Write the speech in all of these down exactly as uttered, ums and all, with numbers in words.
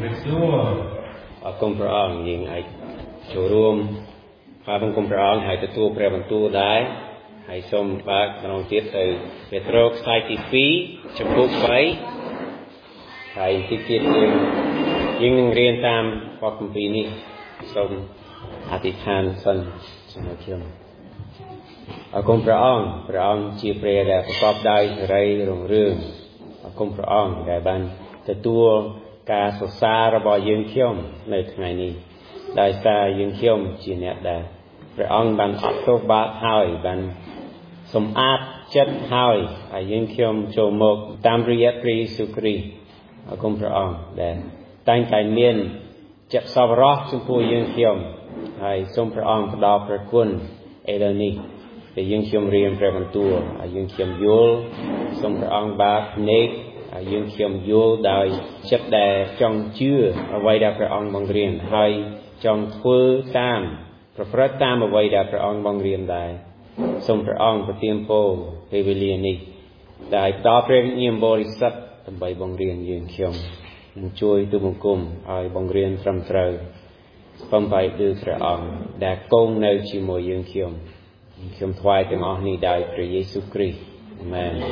ở côngព្រះអង្គយើងអាចចូលរួមហើយបង្គំព្រះអង្គហើយទទួលព្រះបន្ទូលដែរហើយសូមបើកម្ដងទៀតទៅពេត្រុសខ្សែទីពីរចំពោះបីហើយទីទៀតយើងយើងនឹងរៀនតាមបទគម្ពីរនេះសូមអធិដ្ឋានសិនជាមួយខ្ញុំអរគុណព្រះអង្គព្រះអង្គជាព្រះដែលប្រកបដោយសេរីរុងរឿងអរគុណព្រះអង្គដែលបានទទួលការសរសើររបស់យើងខ្ញុំនៅថ្ងៃនេះដោយសារយើងខ្ញុំជាអ្នកដែលព្រះអង្គបានអត់ទោសបាបហើយបានសម្អាតចិត្តហើយហើយយើងខ្ញុំចូលមកតាមរយៈព្រះយេស៊ូវគ្រីស្ទអរគុណព្រះអង្គដែលតែងតែមានចិត្តសប្បុរសចំពោះយើងខ្ញុំហើយសូមព្រះអង្គផ្ដល់ព្រះគុណឥឡូវនេះដែលយើងខ្ញុំរៀនព្រះបន្ទូលហើយយើងខ្ញុំយល់សូមព្រះអង្គបើកភ្នែកហើយយើងខ្ញុំយល់ដោយចិត្តដែលចង់ជឿអ្វីដែលព្រះអង្គបង្រៀនហើយចង់ធ្វើតាមប្រព្រឹត្តតាមអ្វីដែលព្រះអង្គបង្រៀនដែរសូមព្រះអង្គប្រទានពរពេលវេលានេះដែលផ្ដល់ព្រះវិញ្ញាណបរិសុទ្ធដើម្បីបង្រៀនយើងខ្ញុំនិងជួយទូលបង្គំឲ្យបង្រៀនត្រឹមត្រូវបំបីដូចព្រះអង្គដែលគង់នៅជាមួយយើងខ្ញុំខ្ញុំថ្វាយទាំងអស់នេះដោយព្រះយេស៊ូវគ្រីស្ទអាមែន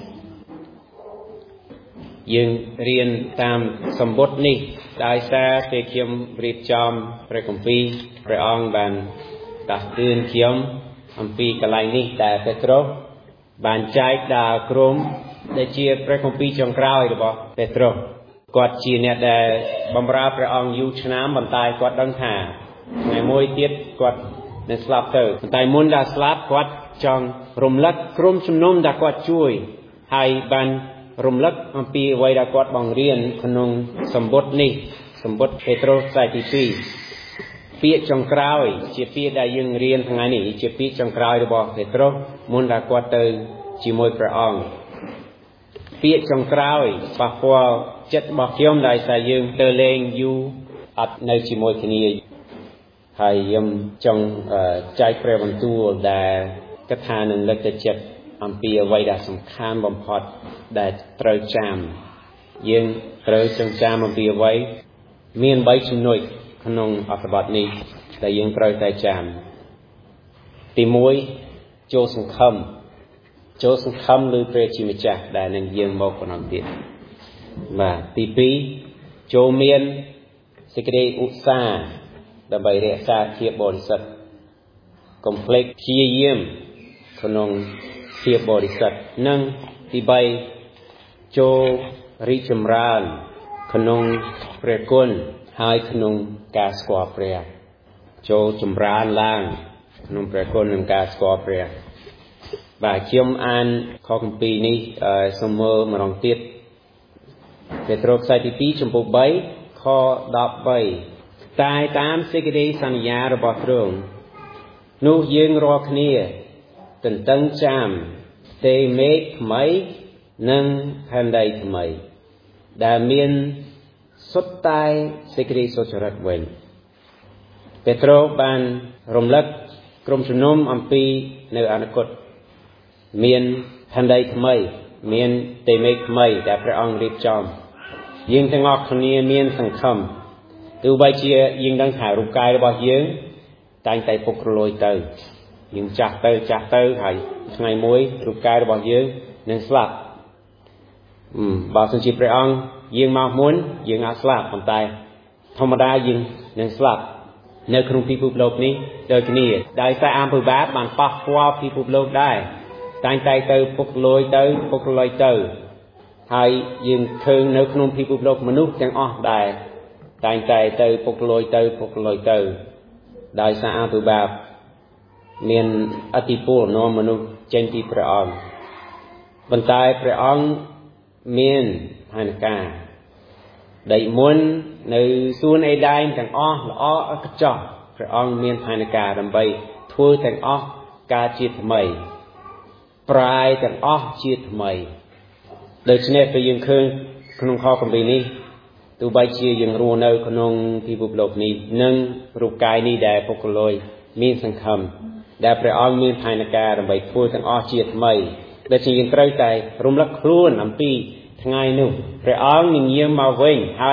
យើងរៀនតាមសម្បត្តិនេះដោយសារតែខ្ញុំរៀបចំព្រះគម្ពីរព្រះអង្គបានដាស់តឿនខ្ញុំអំពីកន្លែងនេះដែលពេត្រុសបានចែកដល់ក្រុមដែលជាព្រះគម្ពីរចុងក្រោយរបស់ពេត្រុសគាត់ជាអ្នកដែលបម្រើព្រះអង្គយូរឆ្នាំប៉ុន្តែគាត់ដឹងថាថ្ងៃមួយទៀតគាត់នឹងស្លាប់ទៅប៉ុន្តែមុនដែលស្លាប់គាត់ចង់រំលឹកក្រុមជំនុំដែលគាត់ជួយហើយបានរំលឹកអំពីអ្វីដែលគាត់បង្រៀនក្នុងសម្បត្តិនេះសម្បត្តិពេត្រុសខ្សែទីពីរពាក្យចុងក្រោយជាពាក្យដែលយើងរៀនថ្ងៃនេះជាពាក្យចុងក្រោយរបស់ពេត្រុសមុនដែលគាត់ទៅជាមួយព្រះអង្គពាក្យចុងក្រោយប៉ះពាល់ចិត្តរបស់ខ្ញុំដោយសារយើងទៅលេងយូរអត់នៅជាមួយគ្នាហើយខ្ញុំចង់ចែកព្រះបន្ទូលដែលគិតថានឹងលើកទឹកចិត្តអំពីអ្វីដែលសំខាន់បំផុតដែលត្រូវចាំយើងត្រូវចងចាំអំពីអ្វីមានបីចំណុចក្នុងអត្ថបទនេះដែលយើងត្រូវតែចាំទីមួយចូលសង្ឃឹមចូលសង្ឃឹមលើព្រះជាម្ចាស់ដែលនឹងយាងមកប៉ុណ្ណឹងទៀតបាទទីពីរចូលមានសេចក្តីឧស្សាហ៍ដើម្បីរក្សាភាពបរិសុទ្ធកុំភ្លេចព្យាយាមក្នុងភាពបរិសុទ្ធនិងទីបីចូលរីកចម្រើនក្នុងព្រះគុណហើយក្នុងការស្គាល់ព្រះចូលចម្រើនឡើងក្នុងព្រះគុណនិងការស្គាល់ព្រះបាទខ្ញុំអានខគម្ពីរនេះសូមមើលម្ដងទៀតពេត្រុសខ្សែទីពីរចំពោះបីខដប់បីតែតាមសេចក្តីសន្យារបស់ទ្រង់នោះយើងរាល់គ្នាទន្ទឹងចាំទេមេឃថ្មីនិងផែនដីថ្មីដែលមានសុទ្ធតែសេចក្តីសុចរិតវិញពេត្រុសបានរំលឹកក្រុមជំនុំអំពីនៅអនាគតមានផែនដីថ្មីមានទេមេឃថ្មីដែលព្រះអង្គរៀបចំយើងទាំងអស់គ្នាមានសង្ឃឹមទោះបីជាយើងដឹងថារូបកាយរបស់យើងតែងតែពុករលួយទៅយើងចាស់ទៅចាស់ទៅហើយថ្ងៃមួយរូបកាយរបស់យើងនឹងស្លាប់បើសិនជាព្រះអង្គយាងមកមុនយើងអាចស្លាប់ប៉ុន្តែធម្មតាយើងនឹងស្លាប់នៅក្នុងពិភពលោកនេះដូចគ្នាដោយសារអំពើបាបបានប៉ះពាល់ពិភពលោកដែរតែងតែទៅពុករលួយទៅពុករលួយទៅហើយយើងឃើញនៅក្នុងពិភពលោកមនុស្សទាំងអស់ដែរតែងតែទៅពុករលួយទៅពុករលួយទៅដោយសារអំពើបាបមានអធិពលនាំមនុស្សចេញពីព្រះអង្គប៉ុន្តែព្រះអង្គមានផែនការដីមុននៅសួនអេដែនទាំងអស់ល្អឥតខ្ចោះព្រះអង្គមានផែនការដើម្បីធ្វើទាំងអស់ការជាថ្មីប្រែទាំងអស់ជាថ្មីដូច្នេះពេលយើងឃើញក្នុងខគម្ពីរនេះទោះបីជាយើងរស់នៅក្នុងពិភពលោកនេះនិងរូបកាយនេះដែលពុករលួយមានសង្ឃឹមដែលព្រះអង្គមានផែនការដើម្បីធ្វើទាំងអស់ជាថ្មីដូច្នេះយើងត្រូវតែរំលឹកខ្លួនអំពីថ្ងៃនោះព្រះអង្គនឹងយាងមកវិញហើយ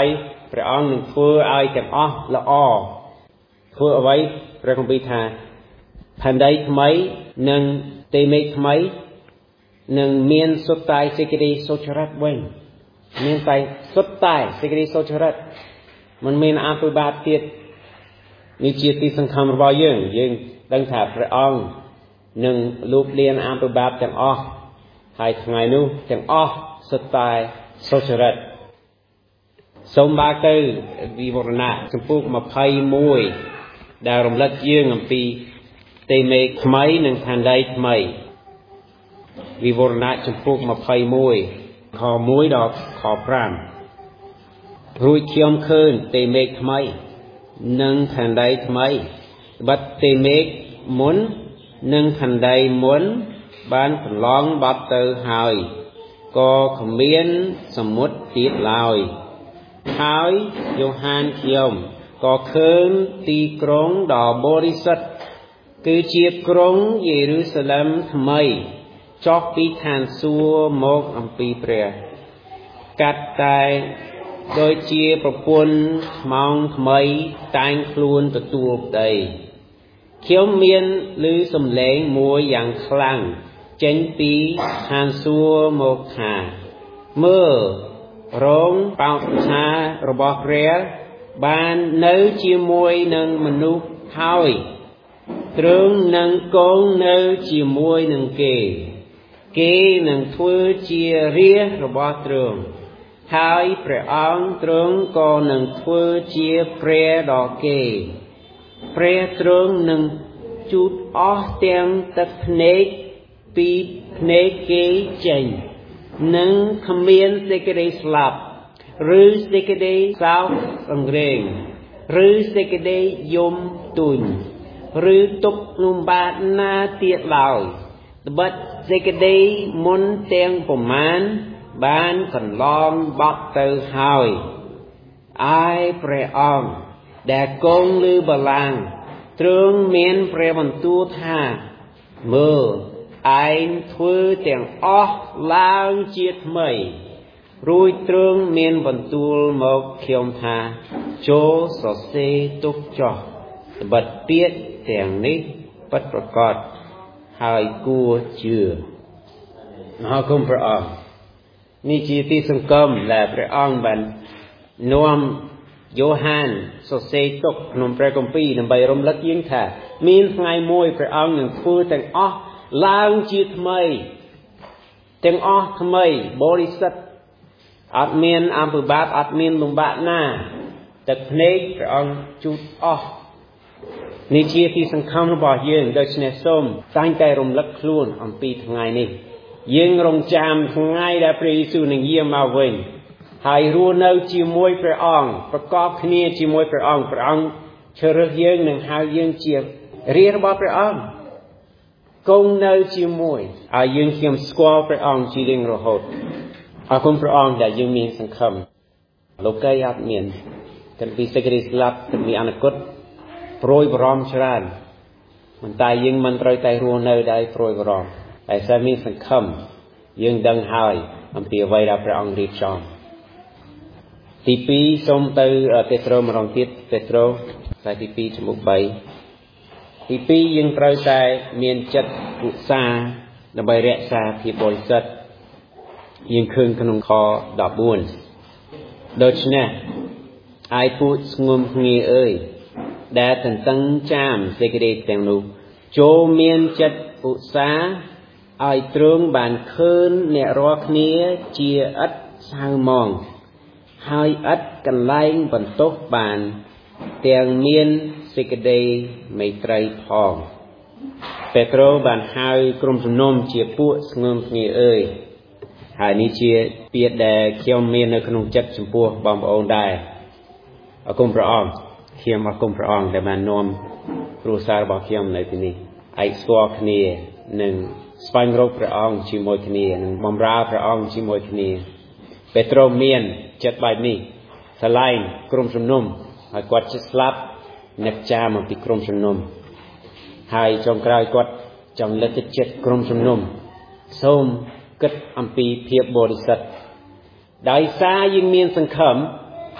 ព្រះអង្គនឹងធ្វើឲ្យទាំងអស់ល្អធ្វើអ្វីព្រះគម្ពីរថាផែនដីថ្មីនិងទេមេឃថ្មីនឹងមានសុទ្ធតែសេចក្តីសុចរិតវិញមានតែសុទ្ធតែសេចក្តីសុចរិតមិនមានអភិបាទទៀតនេះជាទីសង្ឃឹមរបស់យើងយើងដឹងថាព្រះអង្គនឹងលូបលាងអភិបាទទាំងអស់ហើយថ្ងៃនោះទាំងអស់សុទ្ធតែសុចរិតសូមបាទៅវិវរណៈចំពោះยี่สิบเอ็ดដែលរំលឹកយើងអំពីទេមេឃថ្មីនិងផែនដីថ្មីវិវរណៈចំពោះยี่สิบเอ็ดខoneដល់ខfiveរួចខ្ញុំឃើញទេមេឃថ្មីនិងផែនដីថ្មីបិទទេមេឃមុននិងផែនដីមុនបានកន្លងបាត់ទៅហើយក៏គ្មានសមុទ្រទៀតឡើយហើយយ៉ូហានខ្ញុំក៏ឃើញទីក្រុងដ៏បរិសុទ្ធគឺជាក្រុងយេរូសាឡិមថ្មីចុះពីឋានសួគ៌មកអំពីព្រះកាត់តែដូចជាប្រពន្ធថ្មោងថ្មីតែងខ្លួនទទួលប្តីខ្ញុំមានឮសំឡេងមួយយ៉ាងខ្លាំងចេញពីឋានសួគ៌មកថាមើលរោងបោកថារបស់ព្រះបាននៅជាមួយនឹងមនុស្សហើយទ្រង់នឹងគង់នៅជាមួយនឹងគេគេនឹងធ្វើជារាជរបស់ទ្រង់ហើយព្រះអង្គទ្រង់ក៏នឹងធ្វើជាព្រះដល់គេព្រះទ្រង់នឹងជូតអស់ទាំងទឹកភ្នែកពីភ្នែកគេចេញនឹងគ្មានសេចក្តីស្លាប់ឬសេចក្តីសោកសង្រេងឬសេចក្តីយំទូញឬទុក្ខលំបាកណាទៀតឡើយត្បិតសេចក្តីមុនទាំងប្រមាណបានកន្លងបត់ទៅហើយឯព្រះអង្គដែលគង់លើបល្ល័ង្កទ្រង់មានព្រះបន្ទូលថាមើលឯងធ្វើទាំងអស់ឡើងជាថ្មីរួចទ្រង់មានបន្ទូលមកខ្ញុំថាចូលសរសេរទុកចុះត្បិតពាក្យទាំងនេះពិតប្រាកដហើយគួរជឿអរគុណព្រះអង្គនេះជាទីសង្គមដែលព្រះអង្គបាននាំយ៉ូហានសរសេរទុកក្នុងព្រះគម្ពីរដើម្បីរំលឹកយើងថាមានថ្ងៃមួយព្រះអង្គនឹងធ្វើទាំងអស់ឡើងជាថ្មីទាំងអស់ថ្មីបរិសុទ្ធអត់មានអភិបាទអត់មានលំបាកណាទឹកភ្នែកព្រះអង្គជូតអស់នេះជាទីសង្ឃឹមរបស់យើងដូច្នេះសូមតែងតែរំលឹកខ្លួនអំពីថ្ងៃនេះយើងរងចាំថ្ងៃដែលព្រះយេស៊ូវនឹងយាងមកវិញហើយរស់នៅជាមួយព្រះអង្គប្រកបគ្នាជាមួយព្រះអង្គព្រះអង្គជ្រើសរើសយើងនិងហៅយើងជារាជរបស់ព្រះអង្គគង់នៅជាមួយហើយយើងខ្ញុំស្គាល់ព្រះអង្គជារៀងរហូតអរគុណព្រះអង្គដែលយើងមានសង្ឃឹមលោកីអត់មានទាំងពីសេចក្តីស្លាប់ទាំងពីអនាគតព្រួយបារម្ភច្រើនប៉ុន្តែយើងមិនត្រូវតែរស់នៅដោយព្រួយបារម្ភតែតែមានសង្ឃឹមយើងដឹងហើយអំពីអ្វីដែលព្រះអង្គរៀបចំទីtwoសូមទៅពេត្រុសម្ដងទៀតពេត្រុសខ្សែទីtwoចំមុខthreeទីtwoយើងត្រូវតែមានចិត្តឧស្សាហ៍ដើម្បីរក្សាភាពបរិសុទ្ធយើងឃើញក្នុងខfourteenដូច្នេះឯពួកស្ងួមគ្នាអើយដែលតន្ទឹងចាមសេចក្តីទាំងនោះចូលមានចិត្តឧស្សាហ៍ឲ្យទ្រង់បានឃើញអ្នករាល់គ្នាជាឥតសៅហ្មងហើយឥតកន្លែងបន្ទោសបានទាំងមានសេចក្តីមេត្រីផងពេត្រុសបានហៅក្រុមជំនុំជាពួកស្ងួមគ្នាអើយហើយនេះជាពាក្យដែលខ្ញុំមាននៅក្នុងចិត្តចំពោះបងប្អូនដែរអរគុណព្រះអង្គខ្ញុំអរគុណព្រះអង្គដែលបាននាំគ្រួសាររបស់ខ្ញុំនៅទីនេះឯកស្គាល់គ្នានិងស្វែងរកព្រះអង្គជាមួយគ្នានិងបម្រើព្រះអង្គជាមួយគ្នាពេត្រុសមានចិត្តបែបនេះឆ្លៃក្រុមជំនុំហើយគាត់ជិតស្លាប់នឹកចាំអំពីក្រុមជំនុំហើយចុងក្រោយគាត់ចង់លើកទឹកចិត្តក្រុមជំនុំសូមគិតអំពីភាពបរិសុទ្ធដោយសារយើងមានសង្ឃឹម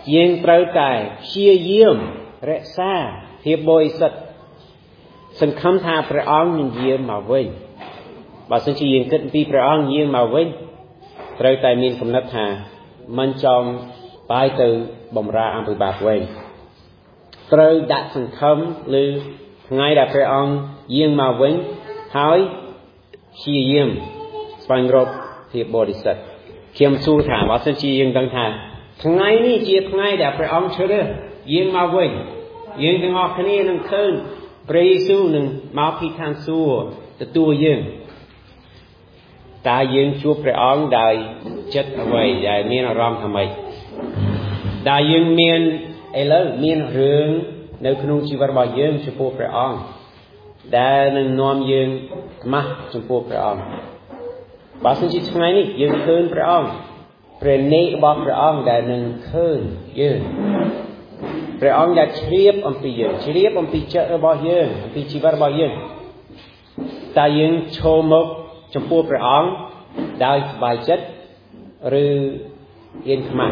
យើងត្រូវតែព្យាយាមរក្សាភាពបរិសុទ្ធសង្ឃឹមថាព្រះអង្គនឹងយាងមកវិញបើសិនជាយើងគិតពីព្រះអង្គយាងមកវិញត្រូវតែមានគំនិតថាមិនចង់បាយទៅបំរើអំពើបាបវិញត្រូវដាក់សង្ឃឹមឬថ្ងៃដែលព្រះអង្គយាងមកវិញហើយព្យាយាមស្វែងរកភាពបរិសុទ្ធខ្ញុំសួរថាបើសិនជាយើងដឹងថាថ្ងៃនេះជាថ្ងៃដែលព្រះអង្គជ្រើសយាងមកវិញយើងទាំងអស់គ្នានឹងឃើញព្រះយេស៊ូវនឹងមកពីឋានសួគ៌ទទួលយើងតើយើងជួបព្រះអង្គដោយចិត្តអ្វីដែលមានអារម្មណ៍ថាម៉េចតើយើងមានឥឡូវមានរឿងនៅក្នុងជីវិតរបស់យើងចំពោះព្រះអង្គដែលនឹងនាំយើងខ្មាស់ចំពោះព្រះអង្គបើសិនជាថ្ងៃនេះយើងឃើញព្រះអង្គព្រះនេករបស់ព្រះអង្គដែលនឹងឃើញយើងព្រះអង្គដែលជ្រាបអំពីយើងជ្រាបអំពីចិត្តរបស់យើងអំពីជីវិតរបស់យើងតើយើងឈរមកចំពោះព្រះអង្គដោយសប្បាយចិត្តឬអៀនខ្មាស់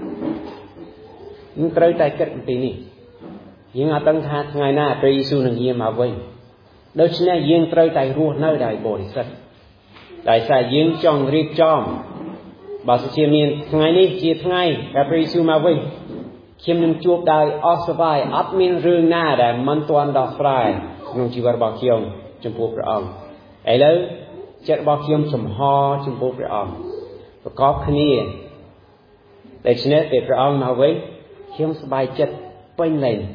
យើងត្រូវតែគិតអំពីនេះយើងអត់ដឹងថាថ្ងៃណាព្រះយេស៊ូវនឹងយាងមកវិញដូច្នេះយើងត្រូវតែរស់នៅដោយបរិសុទ្ធដោយសារយើងចង់រៀបចំបើសិនជាមានថ្ងៃនេះជាថ្ងៃដែលព្រះយេស៊ូវមកវិញខ្ញុំនឹងជួបដោយអស់សប្បាយអត់មានរឿងណាដែលមិនទាន់ដោះស្រាយក្នុងជីវិតរបស់ខ្ញុំចំពោះព្រះអង្គឥឡូវចិត្តរបស់ខ្ញុំចំហចំពោះព្រះអង្គប្រកបគ្នាដូច្នេះពេលព្រះអង្គមកវិញខ្ញុំសប្បាយចិត្តពេញលេញ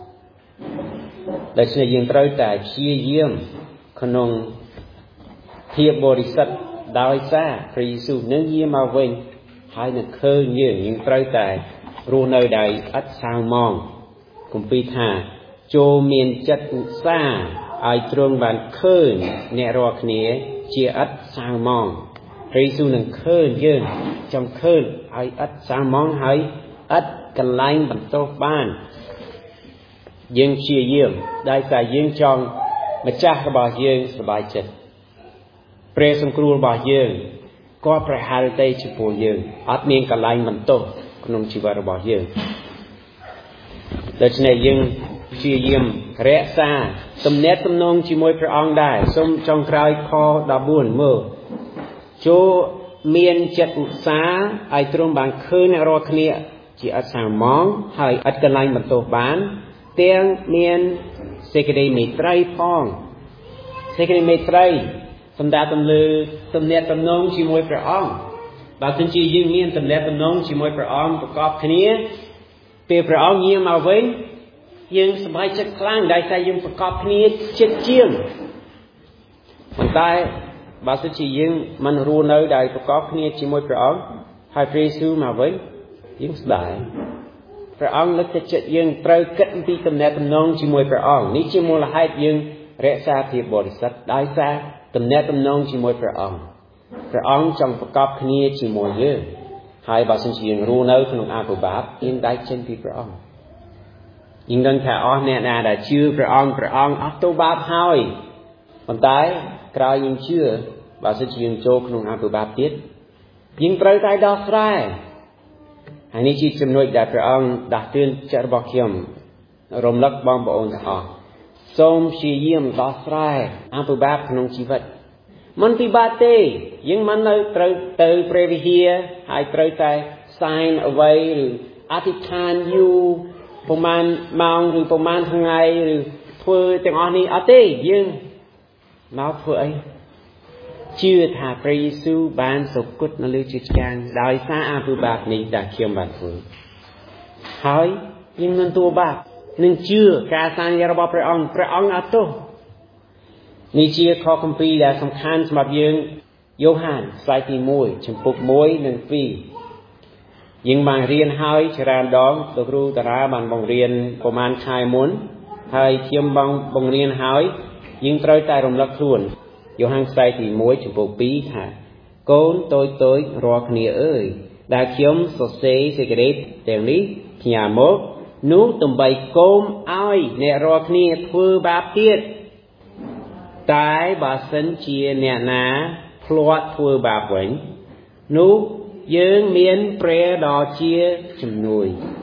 ដូច្នេះយើងត្រូវតែព្យាយាមក្នុងភាពបរិសុទ្ធដោយសារព្រះយេស៊ូវនឹងយាងមកវិញហើយនឹងឃើញយើងយើងត្រូវតែរស់នៅដោយឥតសៅហ្មងគម្ពីរថាចូលមានចិត្តឧស្សាហ៍ឲ្យទ្រង់បានឃើញអ្នករាល់គ្នាជាឥតសៅហ្មងព្រះយេស៊ូវនឹងឃើញយើងចង់ឃើញឲ្យឥតសៅហ្មងហើយឥតកន្លែងបន្ទោសបានយើងព្យាយាមដោយសារយើងចង់ម្ចាស់របស់យើងសប្បាយចិត្តព្រះសង្គ្រោះរបស់យើងក៏ប្រហែលតែចំពោះយើងអត់មានកន្លែងបន្ទោសក្នុងជីវិតរបស់យើងដូច្នេះយើងព្យាយាមរក្សាទំនាក់ទំនងជាមួយព្រះអង្គដែរសូមចុងក្រោយខដប់បួនមើលចូលមានចិត្តឧស្សាហ៍ឲ្យទ្រង់បានឃើញអ្នករាល់គ្នាជាឥតសៅហ្មងហើយឥតកន្លែងបន្ទោសបានទាំងមានសេចក្តីមេត្រីផងសេចក្តីមេត្រីសម្រាប់ទំលើទំនាក់ទំនងជាមួយព្រះអង្គបើសិនជាយើងមានទំនាក់ទំនងជាមួយព្រះអង្គប្រកបគ្នាពេលព្រះអង្គយាងមកវិញយើងសប្បាយចិត្តខ្លាំងដោយសារយើងប្រកបគ្នាចិត្តជាងប៉ុន្តែបើសិនជាយើងមិនរស់នៅដោយប្រកបគ្នាជាមួយព្រះអង្គហើយព្រះយេស៊ូវមកវិញយើងស្ដាយព្រះអង្គលើកទឹកចិត្តយើងត្រូវគិតអំពីទំនាក់ទំនងជាមួយព្រះអង្គនេះជាមូលហេតុយើងរក្សាភាពបរិសុទ្ធដោយសារទំនាក់ទំនងជាមួយព្រះអង្គព្រះអង្គចង់ប្រកបគ្នាជាមួយយើងហើយបើសិនជាយើងរស់នៅក្នុងអពបាបយើងដាច់ចេញពីព្រះអង្គយើងដឹងថាអស់អ្នកណាដែលជឿព្រះអង្គព្រះអង្គអត់ទោសបាបហើយប៉ុន្តែក្រោយយើងជឿបើសិនជាយើងចូលក្នុងអពបាបទៀតយើងត្រូវតែដោះស្រាយហើយនេះជាចំណុចដែលព្រះអង្គដាស់តឿនចិត្តរបស់ខ្ញុំរំលឹកបងប្អូនទាំងអស់សូមព្យាយាមដោះស្រាយអពបាបក្នុងជីវិតមិនពិបាកទេយើងមិននៅត្រូវទៅព្រះវិហារហើយត្រូវតែសែនអ្វីឬអធិដ្ឋានយូរប្រហែលម៉ោងឬប្រហែលថ្ងៃឬធ្វើទាំងអស់នេះអត់ទេយើងមកធ្វើអីជឿថាព្រះយេស៊ូវបានសុគតនៅលើជាឆ្កាងដោយសារអពបាបនេះដែលខ្ញុំបានធ្វើហើយយើងមិនទួបាបនឹងជឿការសន្យារបស់ព្រះអង្គព្រះអង្គអត់ទោសនេះជាខគម្ពីរដែលសំខាន់សម្រាប់យើងយ៉ូហានខ្សែទីមួយចំពុកមួយនិងពីរយើងបានរៀនហើយច្រើនដងលោកគ្រូតារាបានបង្រៀនប្រហែលខែមុនហើយខ្ញុំបានបង្រៀនហើយយើងត្រូវតែរំលឹកខ្លួនយ៉ូហានខ្សែទីមួយចំពុកពីរថាកូនតូចតូចរាល់គ្នាអើយដែលខ្ញុំសរសេរសេចក្តីទាំងនេះផ្ញើមកនោះដើម្បីកុំឲ្យអ្នករាល់គ្នាធ្វើបាបទៀតតែបើសិនជាអ្នកណាភ្លាត់ធ្វើបាបវិញនោះយើងមានព្រះដ៏ជាជំនួយ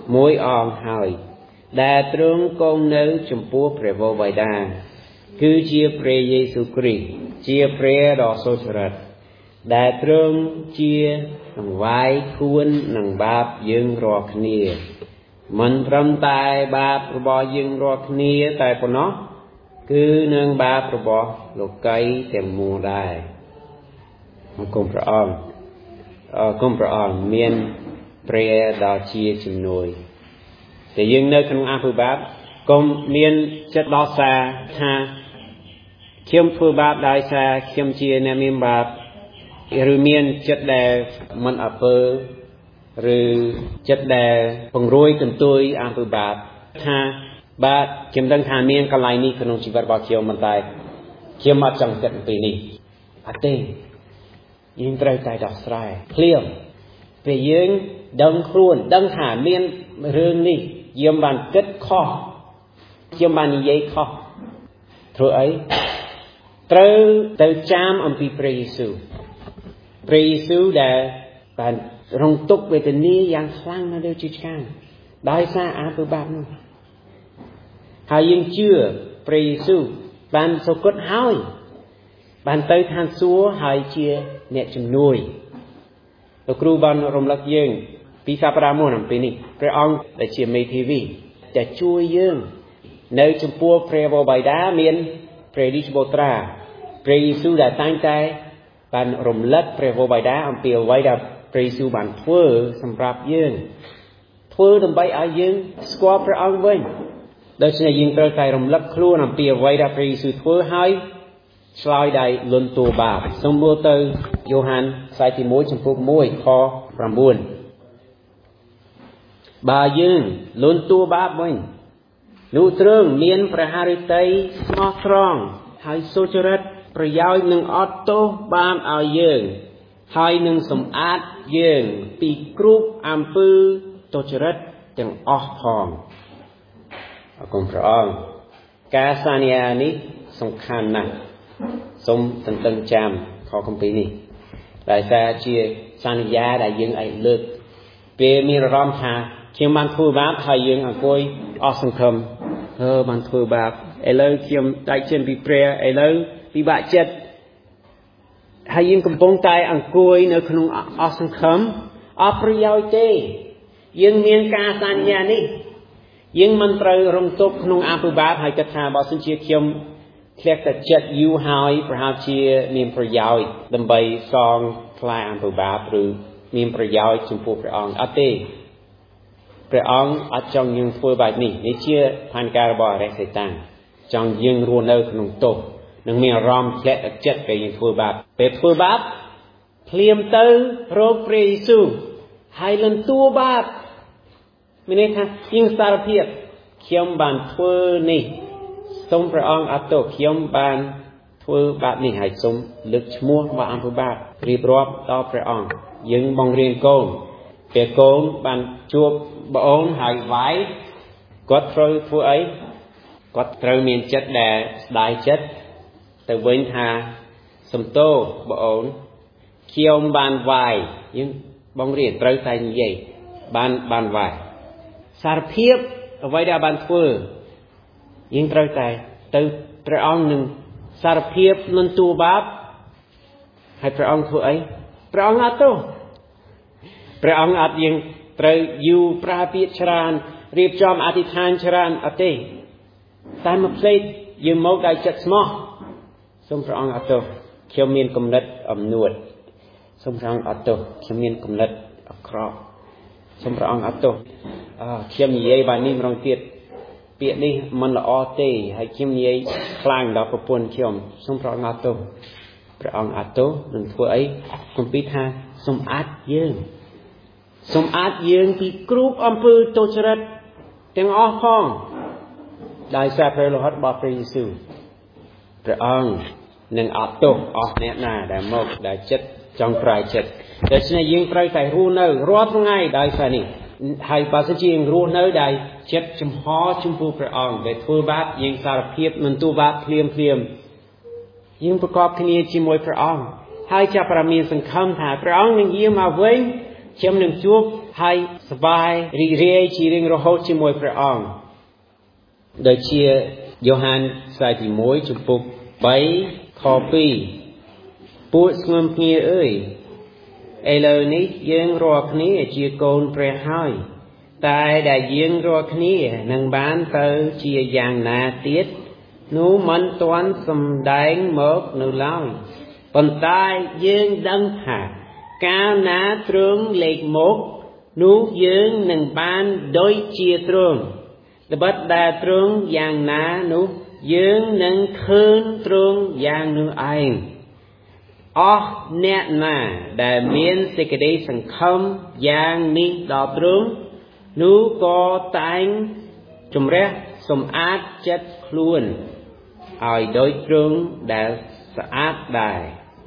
mối on hỏi đa trương công nữ chấm pua pre vô bài đa cứ chia pre Giêsu Christ chia pre đỏ sôi sệt đa trương chia nằng vai khuôn nằng bạp dương rọ khnia mình trầm tai bạp bò dương rọ khnia tai của nó cứ nâng bạp bò lục cây tìm mùa đài mà cùng phải on cùng phải on miền pre đỏ chia chim nuôi để dương nơi khăn ăn phơi bạp cùng miền chất đỏ xa ha khiêm phơi bạp đại xa khiêm chia nè miền bạp rồi miền chất đè mình ở phơi rồi chất đè bằng ruồi từng tôi ăn phơi bạp ha bạp khiêm đăng thà miền cái này ní khăn ông chỉ vật bảo khiêm mình tại khiêm mặt chẳng chất về ní à tê dương trai tại đọc sai khiêm về dương đăng khuôn đăng thà miền rương ní dương bàn kết kho dương bàn giấy kho rồi ấy từ từ cham ông pi pre Giêsu pre Giêsu đã bàn rong túc về tình ní yang khang nó đều chữ khang đại sa á bơ bạp nó hai dương chưa pre Giêsu bàn số cốt hói bàn tới than xúa hai chia nhẹ chừng nuôi rồi kêu bàn rong lắc dương pi sa pra môn ông pi ní pre ông để chia mê tivi để chui dương nơi chấm pua pre vô bài đá miền pre đi bộ tra pre Giêsu đã tăng tay bàn rồng lất pre vô bài đá ông piêu vay đập pre Giêsu bàn thưa sầm rạp dương thưa đầm bay ai dương squat pre ông vinh đây là dương trơ tay rồng lất luôn ông piêu vay đập pre Giêsu thưa hai slide đầy luân tua bạc xong đua từ Johann sai thì mối chấm pua môi kho làm buồn bà dương luân tua bạc vinh lũ trương miền praharitay ngõ tròn hai số chợ rếtประโยชน์หนึ่งออโต้บ้านเอาเยิงให้หนึ่งสมอาดเยิงปีกรุ๊ปอัมพือโตจรัดจังออกทองคุณพระองค์การสัญญานี้สำคัญนะสมตั้งตั้งจำขอคำปีนี้แต่จะเชื่อสัญญาได้ยังไอ้เลิกเปรมีรอมชาเขียนมันพูดแบบให้ยังอ่ะกุยออกสังคมเออมันพูดแบบไอ้เลิกเขียนได้เช่นปีเปรไอ้เลิกปีบาเจ็ดให้ยิงกำปงใจอังกุยในขนมอสังคมอประโยชน์เจยิงเมียงกาสัญญานี้ยิงมันเตยรงตกขนมอาปุบาให้กระทาบอสัญเชียเขียมเคลียกเจ็ดยูหายประหารเชียมีประโยชน์ดำใบซองคลายอาปุบาหรือมีประโยชน์ชมพูพระองค์อัตเตพระองค์อัจจงยิงฟูแบบนี้ในเชื่อพันการบอเรสตังจงยิงรัวเนอขนมตกนังมีรอมแคละเจ็ดไปยิงฟูบาปเป็ดฟูบาปเพลียมเตอร์โรเปรซูให้ลันตัวบาปไม่ได้ค่ะยิงสารเพียบเขียมบานทั่วนี่สมพระองค์อัตโตเขียมบานทั่วบาปนี่ให้สมลึกชมัวว่าอันฟูบาปรีบรอบต่อพระองค์ยิงมองเรียนโกงเปียโกงบานจูบบ่องหายไว้กดเทอทั่วไอ้กดเทอมีเจ็ดแดดได้เจ็ดแต่เว้นหาสมโตบ่อนเคียวบานวายยังบองเรียนเตยใจใหญ่บานบานวายสารเพียบเอาไว้ได้บานฟื้ยังเตยใจเตยพระองค์หนึ่งสารเพียบนันตัวบาปให้พระองค์ทั่วไอ้พระองค์อัตโตพระองค์อัตยังเตยอยู่ปราเปียชรานเรียบจอมอธิษฐานชรานอัตเตแต่มาเพลย์ยืมโมกได้จัดสมอสมพระองค์อัตโตเขียวมีนกำลัดอำนวดสมพระองค์อัตโตเขียวมีนกำลัดอักครอบสมพระองค์อัตโตเขียวมีเย่บานนี้มรองเตียดเปียนี้มันละออเตให้เขียวมีเย่คลางดอกประปวนเขียวสมพระองค์อัตโตพระองค์อัตโตหนึ่งทั่วไอ้คุมพิธาสมอาดยืงสมอาดยืงที่กรุ๊ปอำเภอโตจรัดเต็งออกห้องได้แซ่พระโลหิตบาปพระเยซูพระองค์หนึ่งอัตโตออกเนื้อหน้าได้หมกได้เจ็ดจงปลายเจ็ดแต่ฉันยิงปลายใจรู้เนื้อรอดง่ายได้แค่นี้ให้ภาษาจีนรู้เนื้อได้เจ็ดจมหอชมพูพระองค์ได้ทั่วบาปยิงสารเพียบมันตัวบาปเพลียมเพลียมยิงประกอบคณีจิมวยพระองค์ให้เจ้าประมีสังคมถ่ายพระองค์ยังยิ้มมาเว้งខ្ញុំនឹងជួបហើយសប្បាយរីករាយជារៀងរហូតជាមួយព្រះអង្គដូចជាយ៉ូហានខ្សែទីមួយចំពុកបីខពីរពួកស្ងួមភ្ងាអើយឥឡូវនេះយើងរាល់គ្នាជាកូនព្រះហើយតែដែលយើងរាល់គ្នានឹងបានទៅជាយ៉ាងណាទៀតនោះមិនទាន់សម្ដែងមកនៅឡើយប៉ុន្តែយើងដឹងថាកាលណាទ្រង់លេចមកនោះយើងនឹងបានដូចជាទ្រង់ត្បិតដែលទ្រង់យ៉ាងណានោះយើងនឹងឃើញទ្រង់យ៉ាងនោះឯងអស់អ្នកណាដែលមានសេចក្តីសង្ឃឹមយ៉ាងនេះដល់ទ្រង់នោះក៏តែងជំរះសម្អាតចិត្តខ្លួនឲ្យដូចទ្រង់ដែលស្អាតដែរ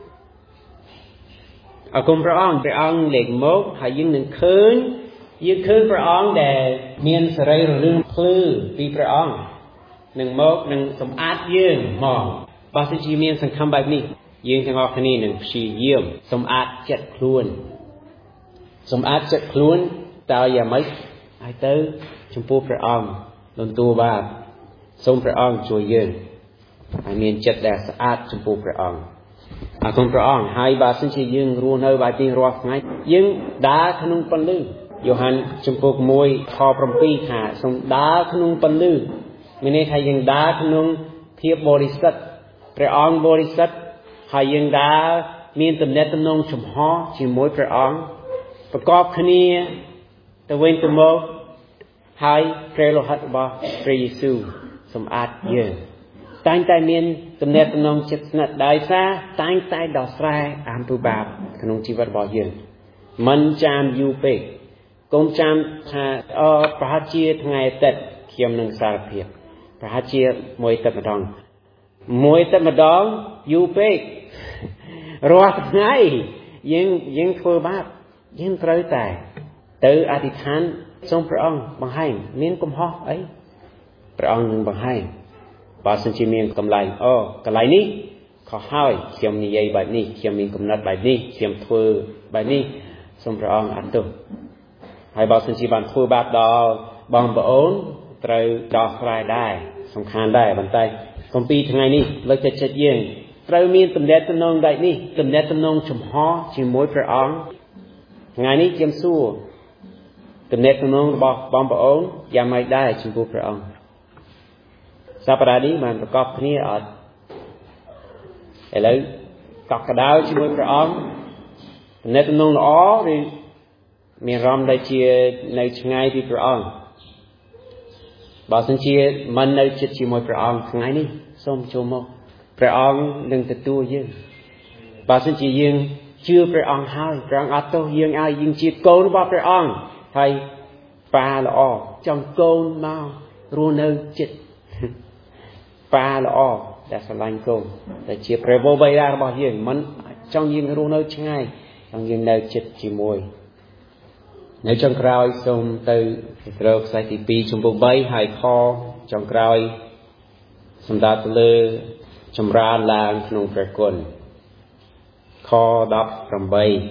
អរគុណព្រះអង្គព្រះអង្គលេចមកហើយយើងនឹងឃើញយើងឃើញព្រះអង្គដែលមានសេរីរលឹងភ្លឺពីព្រះអង្គនឹងមកនឹងសម្អាតយើងមកបើសិនជាមានសង្ឃឹមបែបនេះយើងទាំងអស់គ្នានឹងព្យាយាមសម្អាតចិត្តខ្លួនសម្អាតចិត្តខ្លួនតើយ៉ាងម៉េចឲ្យទៅចំពោះព្រះអង្គលំទួលបាបសូមព្រះអង្គជួយយើងឲ្យមានចិត្តដែលស្អាតចំពោះព្រះអង្គអរគុណព្រះអង្គហើយបើសិនជាយើងរស់នៅបែបនេះរាល់ថ្ងៃយើងដើរក្នុងពន្លឺយ៉ូហានចំពុកមួយខbảyថាសូមដើរក្នុងពន្លឺមានន័យថាយើងដើរក្នុងភាពបរិសុទ្ធព្រះអង្គបរិសុទ្ធហើយយើងដើរមានទំនាក់ទំនងចំហជាមួយព្រះអង្គប្រកបគ្នាទៅវិញទៅមកហើយព្រះលោហិតរបស់ព្រះយេស៊ូវសម្អាតយើងតែងតែមានទំនាក់ទំនងជិតស្និទ្ធដោយសារតែងតែដោះស្រាយអំពើបាបក្នុងជីវិតរបស់យើងមិនចាំយូរពេកកុំចាំថាអឺប្រហែលជាថ្ងៃអាទិត្យខ្ញុំនឹងសារភាពប្រហែលជាមួយទឹកម្ដងមួយទឹកម្ដងយូរពេករាល់ថ្ងៃយើងយើងធ្វើបាបយើងត្រូវតែទៅអធិដ្ឋានសូមព្រះអង្គបង្ហាញមានកំហុសអីព្រះអង្គនឹងបង្ហាញបើសិនជាមានកម្លាំងអូកន្លែងនេះខុសហើយខ្ញុំនិយាយបែបនេះខ្ញុំមានកំណត់បែបនេះខ្ញុំធ្វើបែបនេះសូមព្រះអង្គអត់ទោសហើយបើសិនជាបានធ្វើបាបដល់បងប្អូនត្រូវដោះស្រាយដែរសំខាន់ដែរប៉ុន្តែគម្ពីរថ្ងៃនេះលើកទឹកចិត្តយើងត្រូវមានទំនាក់ទំនងបែបនេះទំនាក់ទំនងចំហជាមួយព្រះអង្គថ្ងៃនេះខ្ញុំសួរទំនាក់ទំនងរបស់បងប្អូនយ៉ាងម៉េចដែរចំពោះព្រះអង្គសប្តាហ៍នេះបានប្រកបគ្នាអត់ឥឡូវកក់ក្ដៅជាមួយព្រះអង្គទំនាក់ទំនងល្អឬមានអារម្មណ៍ដូចជានៅឆ្ងាយពីព្រះអង្គបើសិនជាមិននៅជិតជាមួយព្រះអង្គថ្ងៃនេះសូមចូលមកព្រះអង្គនឹងទទួលយើងបើសិនជាយើងជឿព្រះអង្គហើយព្រះអង្គអត់ទោសយើងឲ្យយើងជាកូនរបស់ព្រះអង្គហើយប៉ាល្អចង់កូនមករស់នៅជិតប៉ាល្អដែលស្រឡាញ់កូនតែជាព្រះវរបិតារបស់យើងមិនចង់យើងរស់នៅឆ្ងាយចង់យើងនៅជិតជាមួយនៅចុងក្រោយសូមទៅត្រូវខ្សែទីពីរចំពុកបីហើយខចុងក្រោយសម្ដៅទៅលើចម្រើនឡើងក្នុងព្រះគុណខដប់ប្រាំ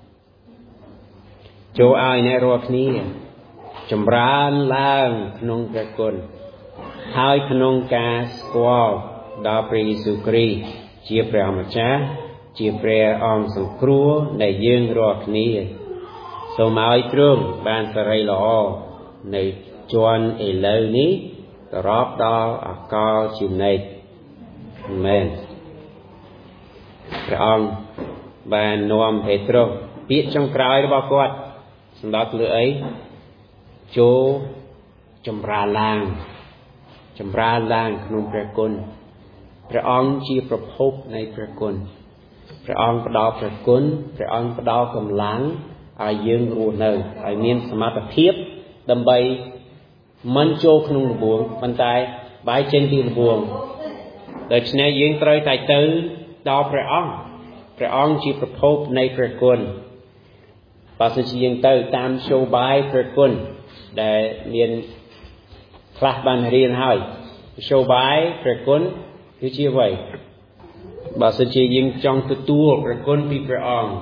ចូលឲ្យអ្នករាល់គ្នាចម្រើនឡើងក្នុងព្រះគុណហើយក្នុងការស្គាល់ដល់ព្រះយេស៊ូវគ្រីស្ទជាព្រះម្ចាស់ជាព្រះអង្គសង្គ្រោះនៃយើងរាល់គ្នាសូមឲ្យទ្រង់បានសេរីល្អនៅជាន់ឥឡូវនេះទៅរាប់ដល់អកលជានិច្ចអាមែនព្រះអង្គបាននាំពេត្រុសពាក្យចុងក្រោយរបស់គាត់សម្ដៅលើអីចូលចម្រើនឡើងចម្រើនឡើងក្នុងព្រះគុណព្រះអង្គជាប្រភពនៃព្រះគុណព្រះអង្គផ្ដល់ព្រះគុណព្រះអង្គផ្ដល់កម្លាំងឲ្យយើងរស់នៅឲ្យមានសមត្ថភាពដើម្បីមិនចូលក្នុងលំពួងប៉ុន្តែបែរចេញពីលំពួងដូច្នេះយើងត្រូវតែទៅដល់ព្រះអង្គព្រះអង្គជាប្រភពនៃព្រះគុណបើសិនជាយើងទៅតាមជោបាយព្រះគុណដែលមានខ្លះបានរៀនហើយជោបាយព្រះគុណគឺជាអ្វីបើសិនជាយើងចង់ទទួលព្រះគុណពីព្រះអង្គ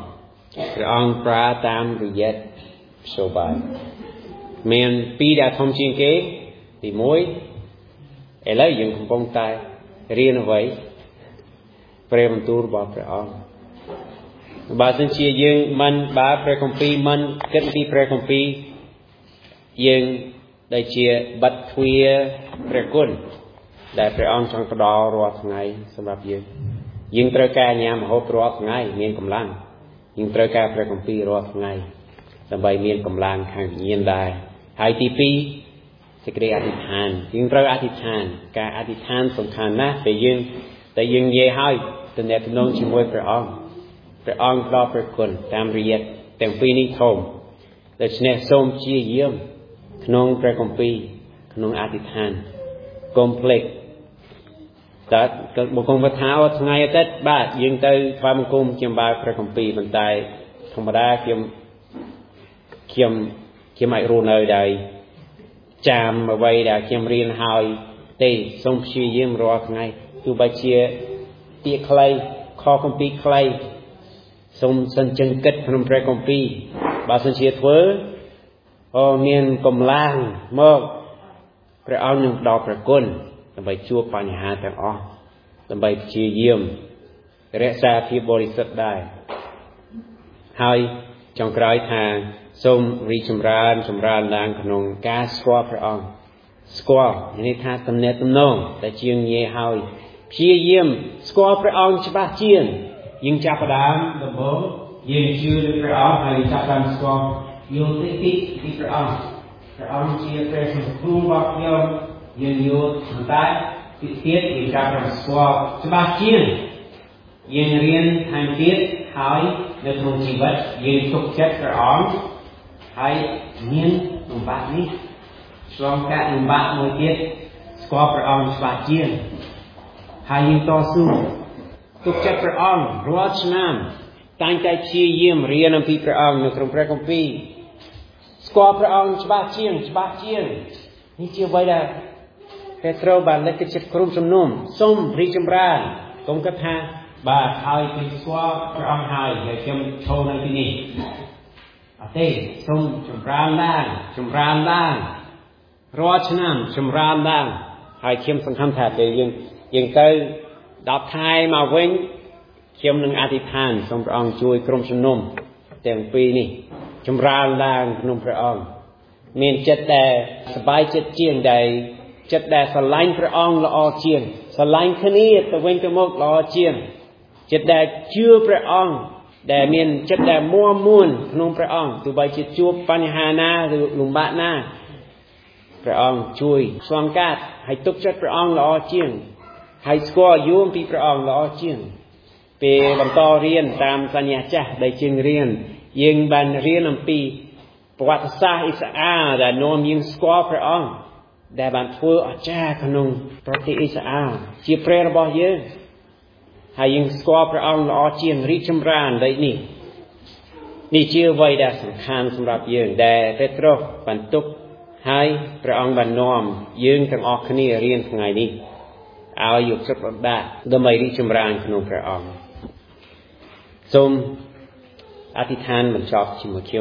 ព្រះអង្គប្រើតាមរយៈសូបាយមានពីរដែលធំជាងគេទីមួយឥឡូវយើងកំពុងតែរៀនអ្វីព្រះបន្ទូលរបស់ព្រះអង្គបើសិនជាយើងមិនបើព្រះគម្ពីរមិនគិតពីព្រះគម្ពីរយើងដែលជាបទទ្វាព្រះគុណដែលព្រះអង្គចង់ផ្ដល់រាល់ថ្ងៃសម្រាប់យើងយើងត្រូវការញ៉ាំម្ហូបរាល់ថ្ងៃមានកម្លាំងយើងត្រូវការព្រះគម្ពីររាល់ថ្ងៃដើម្បីមានកម្លាំងខាងវិញ្ញាណដែរហើយទីពីរសេចក្តីអធិដ្ឋានយើងត្រូវអធិដ្ឋានការអធិដ្ឋានសំខាន់ណាស់ដែលយើងតែយើងនិយាយឲ្យទំនាក់ទំនងជាមួយព្រះអង្គព្រះអង្គផ្ដល់ព្រះគុណតាមរយៈទាំងពីរនេះធំដូច្នេះសូមជាយាមក្នុងព្រះគម្ពីរក្នុងអធិដ្ឋានកុំភ្លេចតើបុគ្គលវថាថ្ងៃអាទិត្យបាទយើងទៅថ្វាយបង្គំខ្ញុំបើព្រះគម្ពីរប៉ុន្តែធម្មតាខ្ញុំខ្ញុំខ្ញុំអាចរស់នៅដោយចាំអ្វីដែលខ្ញុំរៀនហើយទេសូមព្យាយាមរាល់ថ្ងៃទោះបីជាពាក្យខ្លីខគម្ពីរខ្លីសូមសិនជឹងគិតក្នុងព្រះគម្ពីរបើសិនជាធ្វើអូមានកម្លាំងមកព្រះអង្គនឹងផ្ដល់ព្រះគុណដើម្បីជួបបញ្ហាទាំងអស់ដើម្បីព្យាយាមរក្សាភាពបរិសុទ្ធដែរហើយចុងក្រោយថាសូមរីកចម្រើនចម្រើនឡើងក្នុងការស្គាល់ព្រះអង្គស្គាល់នេះថាទំនាក់ទំនងដែលជាងងាយហើយព្យាយាមស្គាល់ព្រះអង្គច្បាស់ជាងយើងចាប់ផ្ដើមដំបូងយើងជឿលើព្រះអង្គហើយចាប់ផ្ដើមស្គាល់យល់តិចតិចពីព្រះអង្គព្រះអង្គជាព្រះសង្គ្រោះរបស់ខ្ញុំយើងយល់តែតិចទៀតយើងចាប់ផ្ដើមស្គាល់ច្បាស់ជាងយើងរៀនថែមទៀតហើយនៅក្នុងជីវិតយើងទុកចិត្តព្រះអង្គហើយមានលំបាកនេះឆ្លងកាត់លំបាកមួយទៀតស្គាល់ព្រះអង្គច្បាស់ជាងហើយយើងតស៊ូទុកចិត្តព្រះអង្គរាល់ឆ្នាំតែងតែព្យាយាមរៀនអំពីព្រះអង្គនៅក្នុងព្រះគម្ពីរស្គាល់ព្រះអង្គច្បាស់ជាងច្បាស់ជាងនេះជាអ្វីដែលពេត្រុសបានលើកទឹកចិត្តក្រុមជំនុំសូមរីកចម្រើនកុំគិតថាបាទហើយពីស្គាល់ព្រះអង្គហើយហើយខ្ញុំចូលនៅទីនេះអត់ទេសូមចម្រើនឡើងចម្រើនឡើងរាល់ឆ្នាំចម្រើនឡើងហើយខ្ញុំសង្ឃឹមថាពេលយើងយើងទៅដប់ខែមកវិញខ្ញុំនឹងអធិដ្ឋានសូមព្រះអង្គជួយក្រុមជំនុំទាំងពីរនេះចម្រើនឡើងក្នុងព្រះអង្គមានចិត្តដែលសប្បាយចិត្តជាងដែលចិត្តដែលស្រឡាញ់ព្រះអង្គល្អជាងស្រឡាញ់គ្នាទៅវិញទៅមកល្អជាងចិត្តដែលជឿព្រះអង្គដែលមានចិត្តដែលមួមួនក្នុងព្រះអង្គទោះបីជាជួបបញ្ហាណាឬលំបាកណាព្រះអង្គជួយឆ្លងកាត់ហើយទុកចិត្តព្រះអង្គល្អជាងហើយស្គាល់យល់ពីព្រះអង្គល្អជាងពេលបន្តរៀនតាមសញ្ញាចាស់ដែលជាងរៀនយើងបានរៀនអំពីប្រវត្តិសាស្ត្រអ៊ីស្រាអែលដែលនាំយើងស្គាល់ព្រះអង្គដែលបានធ្វើអស្ចារ្យក្នុងប្រទេសអ៊ីស្រាអែលជាព្រះរបស់យើងហើយយើងស្គាល់ព្រះអង្គល្អជាងរីកចម្រើនដូចនេះនេះជាអ្វីដែលសំខាន់សម្រាប់យើងដែលពេត្រុសបានទុកហើយព្រះអង្គបាននាំយើងទាំងអស់គ្នារៀនថ្ងៃនេះឲ្យយកចិត្តទុកដាក់ដើម្បីរីកចម្រើនក្នុងព្រះអង្គសូមអធិដ្ឋានបញ្ចប់ជាមួយខ្ញុំ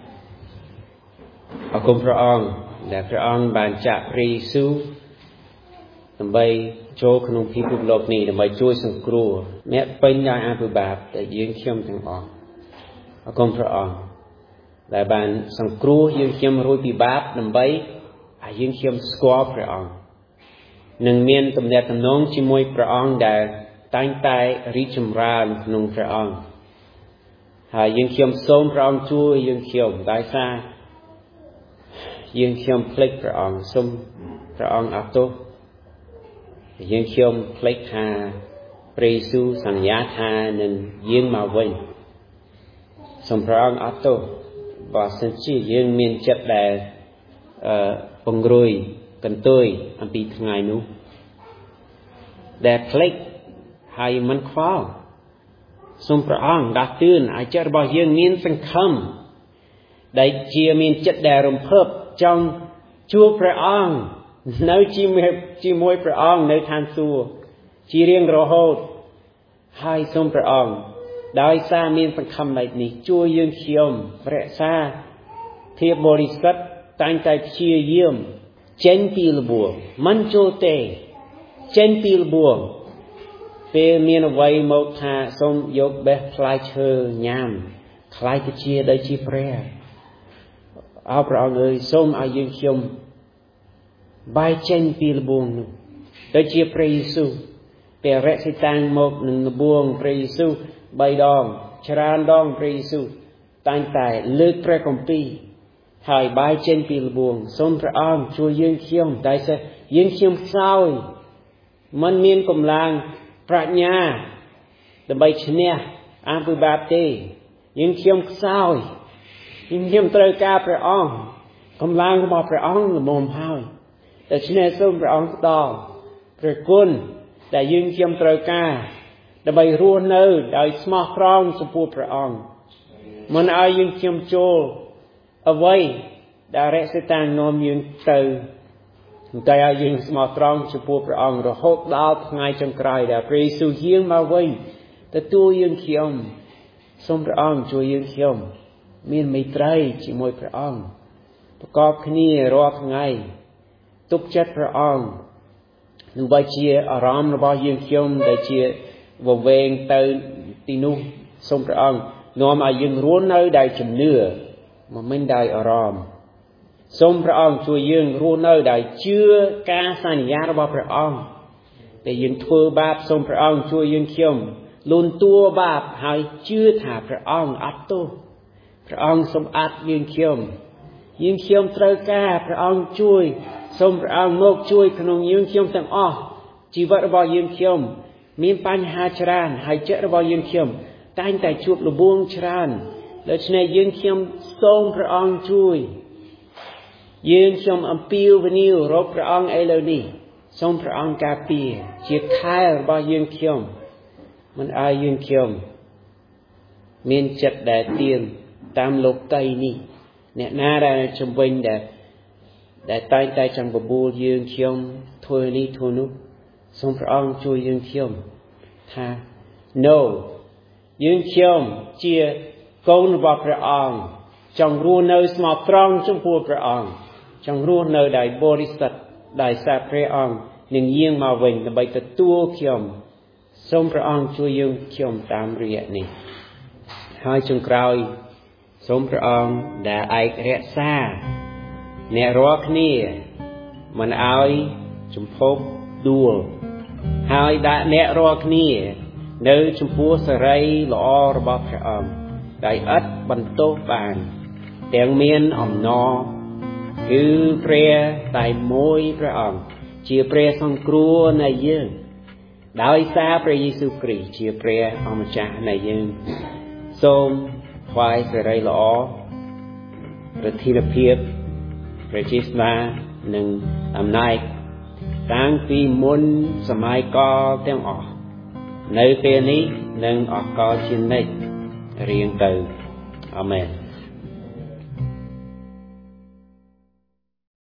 អរគុណព្រះអង្គដែលព្រះអង្គបានចាក់ព្រះយេស៊ូវដើម្បីចូលក្នុងពិភពលោកនេះដើម្បីជួយសង្គ្រោះអ្នកពេញដោយអភិបាបដែលយើងខ្ញុំទាំងអស់អរគុណព្រះអង្គដែលបានសង្គ្រោះយើងខ្ញុំរួចពីបាបដើម្បីឲ្យយើងខ្ញុំស្គាល់ព្រះអង្គនិងមានទំនាក់ទំនងជាមួយព្រះអង្គដែលតែងតែរីកចម្រើនក្នុងព្រះអង្គហើយយើងខ្ញុំសូមព្រះអង្គជួយយើងខ្ញុំដោយសារយើងខ្ញុំភ្លេចព្រះអង្គសូមព្រះអង្គអត់ទោសយើងខ្ញុំភ្លេចថាព្រះយេស៊ូវសន្យាថានឹងយាងមកវិញសូមព្រះអង្គអត់ទោសបើសិនជាយើងមានចិត្តដែលអឺពង្រួយកន្ទុយអំពីថ្ងៃនោះដែលភ្លេចហើយមិនខ្វល់សូមព្រះអង្គដាស់តឿនឲ្យចិត្តរបស់យើងមានសង្ឃឹមដែលជាមានចិត្តដែលរំភើបចង់ជួបព្រះអង្គនៅជាមួយជាមួយព្រះអង្គនៅឋានសួគ៌ជារៀងរហូតហើយសូមព្រះអង្គដោយសារមានសង្ឃឹមបែបនេះជួយយើងខ្ញុំរក្សាភាពបរិសុទ្ធតែងតែព្យាយាមចេញពីលបួងមិនចូលទេចេញពីលបួងពេលមានអ្វីមកថាសូមយកបេះផ្លែឈើញ៉ាំខ្លាយទៅជាដូចជាព្រះអោព្រះអង្គអើយសូមឲ្យយើងខ្ញុំបែកចេញពីលបួងនោះដូចជាព្រះយេស៊ូវពេលរកសេតាំងមកនឹងលបួងព្រះយេស៊ូវបីដងច្រើនដងព្រះយេស៊ូវតែងតែលើកព្រះគម្ពីរហើយបែកចេញពីលបួងសូមព្រះអង្គជួយយើងខ្ញុំតែសេះយើងខ្ញុំខ្សោយមិនមានកម្លាំងប្រាជ្ញាដើម្បីឈ្នះអវិបាបទេយើងខ្ញុំខ្សោយយើងខ្ញុំត្រូវការព្រះអង្គកម្លាំងរបស់ព្រះអង្គល្មមហើយដូច្នេះសូមព្រះអង្គផ្ដល់ព្រះគុណដែលយើងខ្ញុំត្រូវការដើម្បីរស់នៅដោយស្មោះត្រង់ចំពោះព្រះអង្គមិនឲ្យយើងខ្ញុំចូលអ្វីដែលរកសេតាំងនាំយើងទៅតែឲ្យយើងស្មោះត្រង់ចំពោះព្រះអង្គរហូតដល់ថ្ងៃចុងក្រោយដែលព្រះយេស៊ូវយាងមកវិញទទួលយើងខ្ញុំសូមព្រះអង្គជួយយើងខ្ញុំមានមេត្រីជាមួយព្រះអង្គប្រកបគ្នារាល់ថ្ងៃទុកចិត្តព្រះអង្គនឹងបើជាអារម្មណ៍របស់យើងខ្ញុំដែលជាវង្វេងទៅទីនោះសូមព្រះអង្គនាំឲ្យយើងរស់នៅដោយជំនឿមិនដោយអារម្មណ៍សូមព្រះអង្គជួយយើងរស់នៅដោយជឿការសន្យារបស់ព្រះអង្គដែលយើងធ្វើបាបសូមព្រះអង្គជួយយើងខ្ញុំលូនតួបាបហើយជឿថាព្រះអង្គអត់ទោសព្រះអង្គសម្អាតយើងខ្ញុំយើងខ្ញុំត្រូវការព្រះអង្គជួយសូមព្រះអង្គមកជួយក្នុងយើងខ្ញុំទាំងអស់ជីវិតរបស់យើងខ្ញុំមានបញ្ហាច្រើនហើយចិត្តរបស់យើងខ្ញុំតែងតែជួបលបួងច្រើនដូច្នេះយើងខ្ញុំសូមព្រះអង្គជួយយើងខ្ញុំអំពាវនាវរកព្រះអង្គឥឡូវនេះសូមព្រះអង្គការពារជាខែលរបស់យើងខ្ញុំមិនឲ្យយើងខ្ញុំមានចិត្តដែលទៀងតាមលោកតីនេះអ្នកណាដែលជំវិញដែលដែលតែងតែចង់បបួលយើងខ្ញុំធ្វើនេះធ្វើនោះសូមព្រះអង្គជួយយើងខ្ញុំថា no យើងខ្ញុំជាកូនរបស់ព្រះអង្គចង់រស់នៅស្មោះត្រង់ចំពោះព្រះអង្គចង់រស់នៅដោយបរិសុទ្ធដោយសារព្រះអង្គនឹងយាងមកវិញដើម្បីទទួលខ្ញុំសូមព្រះអង្គជួយយើងខ្ញុំតាមរយៈនេះហើយចុងក្រោយសូមព្រះអង្គដែលឯករក្សាអ្នករាល់គ្នាមិនឲ្យជំភពដួលហើយដាក់អ្នករាល់គ្នានៅចំពោះសេរីល្អរបស់ព្រះអង្គដែលឥតបន្ទោសបានទាំងមានអំណរគឺព្រះតែមួយព្រះអង្គជាព្រះសង្គ្រោះនៃយើងដោយសារព្រះយេស៊ូវគ្រីស្ទជាព្រះអម្ចាស់នៃយើងសូមថ្វាយសេរីល្អប្រតិភិបព្រះជាស្មានិងអំណាចតាំងពីមុនសម័យកាលទាំងអស់នៅពេលនេះនិងអកលជានិច្ចរៀងទៅអាមែន